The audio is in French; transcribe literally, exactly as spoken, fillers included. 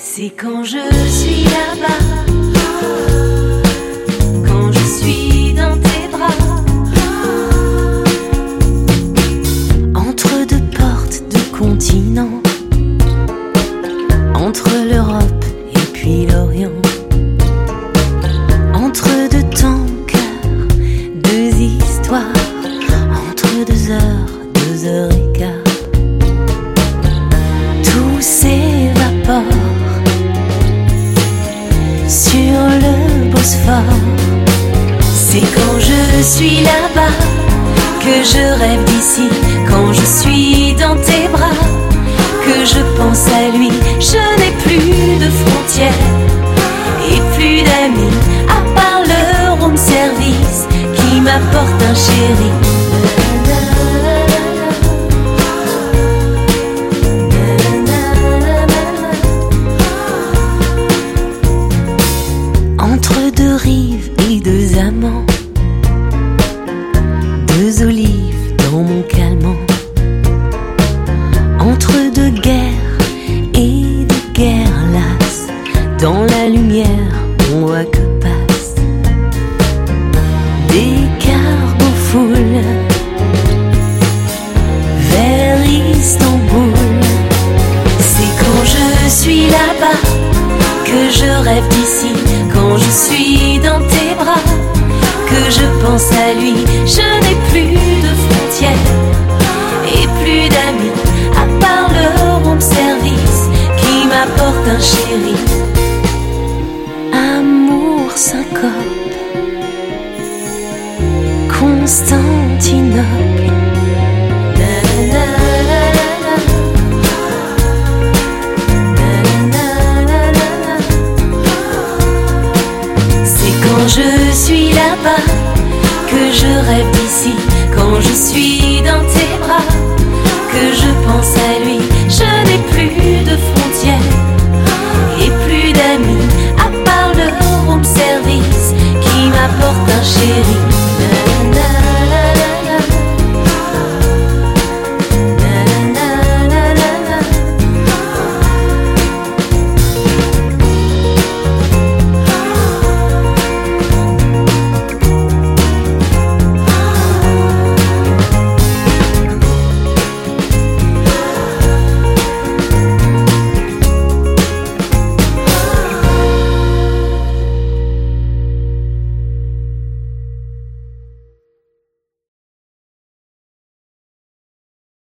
C'est quand je suis là-bas, quand je suis dans tes bras, entre deux portes de continents, entre l'Europe et puis l'Orient, entre deux temps, cœur, deux histoires, entre deux heures, deux heures et quart, tout s'évapore sur le Bosphore. C'est quand je suis là-bas que je rêve d'ici, quand je suis dans tes bras que je pense à lui. Je n'ai plus de frontières et plus d'amis à part le room service qui m'apporte un chéri. Entre deux rives et deux amants, deux olives dans mon calmant, entre deux guerres et deux guerres lasses, dans la lumière on voit que passent des cargos foules vers Istanbul. C'est quand je suis là-bas que je rêve d'ici, quand je suis dans tes bras que je pense à lui. Je n'ai plus de frontières et plus d'amis à part le room service qui m'apporte un chéri. Amour syncope, Constantinople. C'est quand je suis là-bas que je rêve d'ici, quand je suis